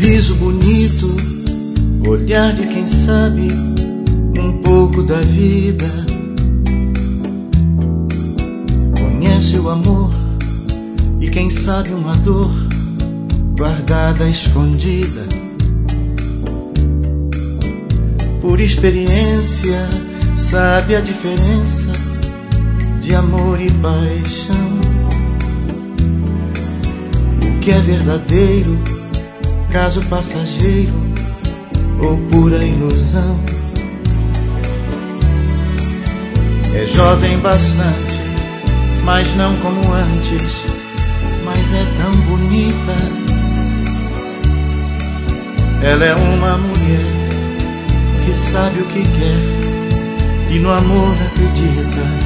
Sorriso bonito, olhar de quem sabe um pouco da vida. Conhece o amor e quem sabe uma dor guardada, escondida. Por experiência sabe a diferença de amor e paixão. O que é verdadeiro, caso passageiro ou pura ilusão. É jovem bastante, mas não como antes, mas é tão bonita. Ela é uma mulher que sabe o que quer e no amor acredita.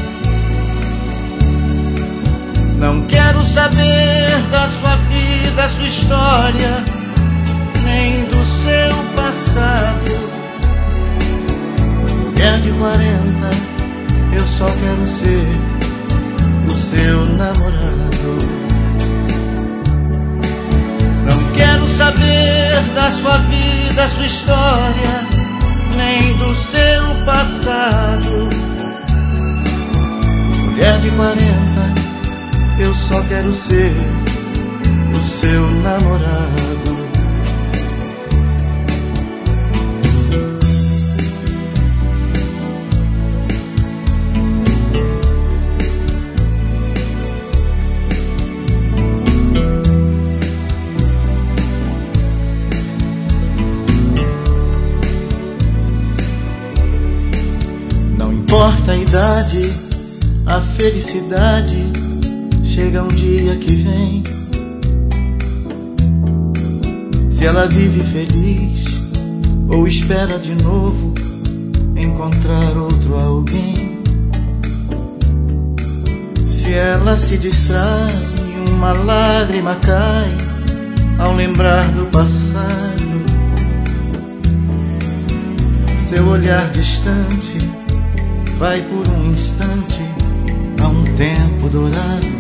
Não quero saber da sua vida, sua história, nem do seu passado. Mulher de 40, eu só quero ser o seu namorado. Não quero saber da sua vida, sua história, nem do seu passado. Mulher de 40, eu só quero ser o seu namorado. Não importa a idade, a felicidade chega um dia que vem. Se ela vive feliz ou espera de novo encontrar outro alguém. Se ela se distrai, uma lágrima cai ao lembrar do passado. Seu olhar distante vai por um instante a um tempo dourado.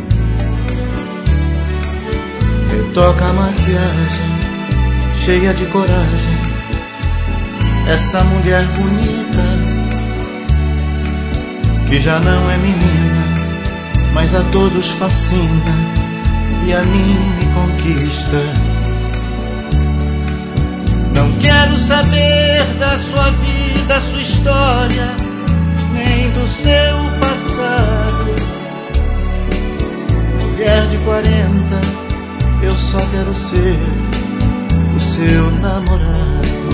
Retoca a maquiagem, cheia de coragem, essa mulher bonita, que já não é menina, mas a todos fascina e a mim me conquista. Não quero saber da sua vida, sua história, nem do seu passado. Mulher de 40, eu só quero ser o seu namorado.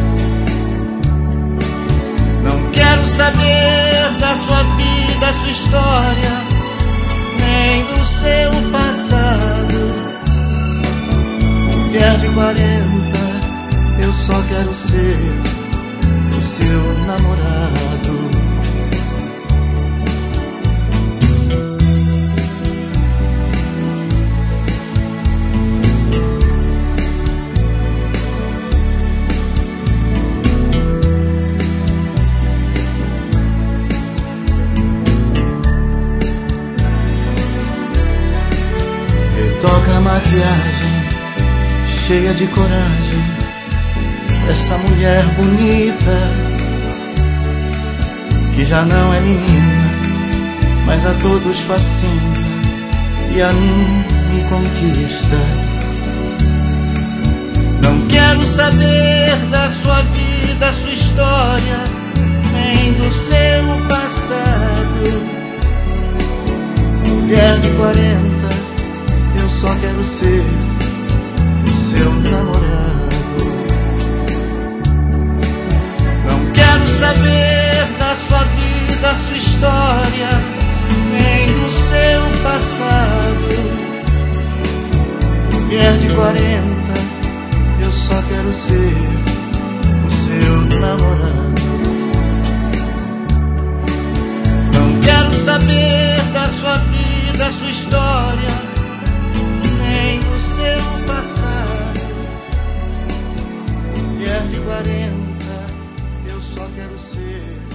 Não quero saber da sua vida, sua história, nem do seu passado. Mulher de 40, eu só quero ser o seu namorado. Toca a maquiagem, cheia de coragem, essa mulher bonita, que já não é menina, mas a todos fascina e a mim me conquista. Não quero saber da sua vida, sua história, nem do seu passado. Mulher de 40, eu só quero ser o seu namorado. Não quero saber da sua vida, sua história, nem do seu passado. Mulher de 40, eu só quero ser o seu namorado. Não quero saber da sua vida, sua história, nem do seu passado. Mulher de 40, eu só quero ser